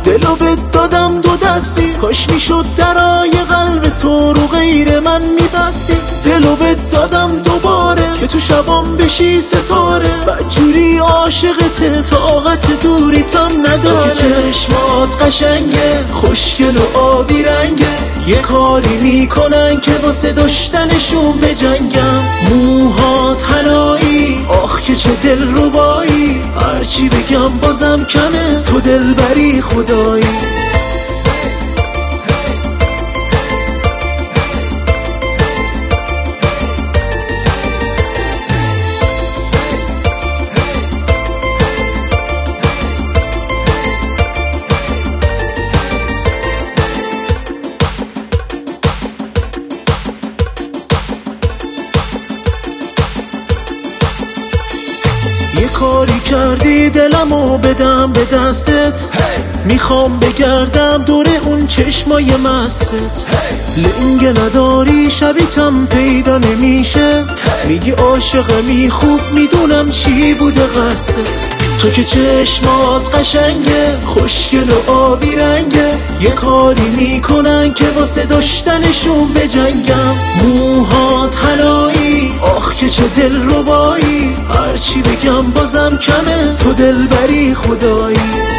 دلو بهت دادم دو دستی، کاش میشد درای قلب تو رو غیر من میبستی. دلو بهت دادم دوباره که تو شبام بشی ستاره، بدجوری عاشقت طاقت دوریتم نداره. تو که چشمات قشنگه، خوشگل و آبی رنگه، یه کاری میکنن که واسه داشتنشون بجنگم. موهات حنایی، آخ که چه دل ربایی، هرچی بگم بازم کمه، تو دلبری خدایی. یه کاری کردی دلمو بدم به دستت، میخوام بگردم دور اون چشمای مستت. لنگه نداری شبیتم پیدا نمیشه، میگی عاشقمی خوب میدونم چی بوده قصدت. تو که چشمات قشنگه، خوشگل و آبی رنگه، یه کاری میکنن که واسه داشتنشون بجنگم. موهات حنایی، آخ که چه دل ربایی، هرچی بگم بازم کمه، تو دلبری خدایی.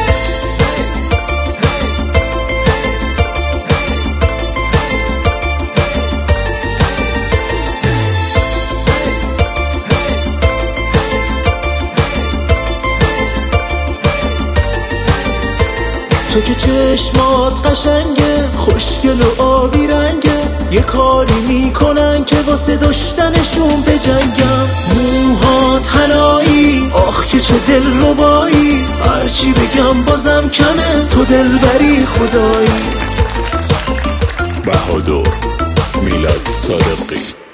تو که چشمات قشنگه، خوشگل و آبی رنگه، یه کاری میکنن که واسه داشتنشون بجنگم. موهات حنایی، آخ که چه دل ربایی، هرچی بگم بازم کمه، تو دلبری خدایی. بهادر میلاد صادقی.